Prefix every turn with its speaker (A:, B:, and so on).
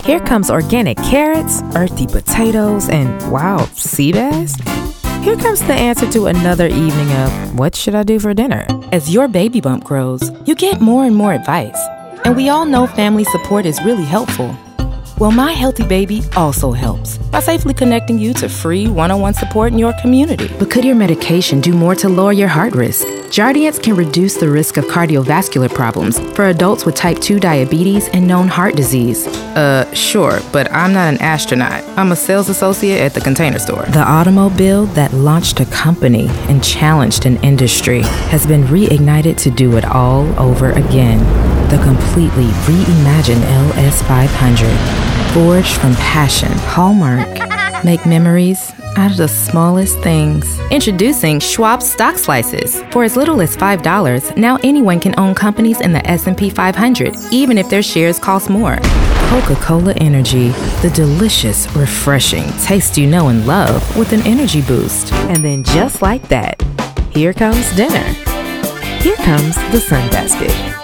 A: Here comes organic carrots, earthy potatoes, and wow, sea bass. Here comes the answer to another evening of what should I do for dinner?
B: As your baby bump grows, you get more and more advice. And we all know family support is really helpful. Well, My Healthy Baby also helps by safely connecting you to free one-on-one support in your community.
C: But could your medication do more to lower your heart risk? Jardiance can reduce the risk of cardiovascular problems for adults with type 2 diabetes and known heart disease.
B: Sure, but I'm not an astronaut. I'm a sales associate at the Container Store.
C: The automobile that launched a company and challenged an industry has been reignited to do it all over again. The completely reimagined LS500. Forged from passion, Hallmark. Make memories out of the smallest things.
B: Introducing Schwab's Stock Slices.
C: For as little as $5, now anyone can own companies in the S&P 500, even if their shares cost more. Coca-Cola Energy, the delicious, refreshing taste you know and love with an energy boost.
A: And then just like that, here comes dinner. Here comes the sunbasket.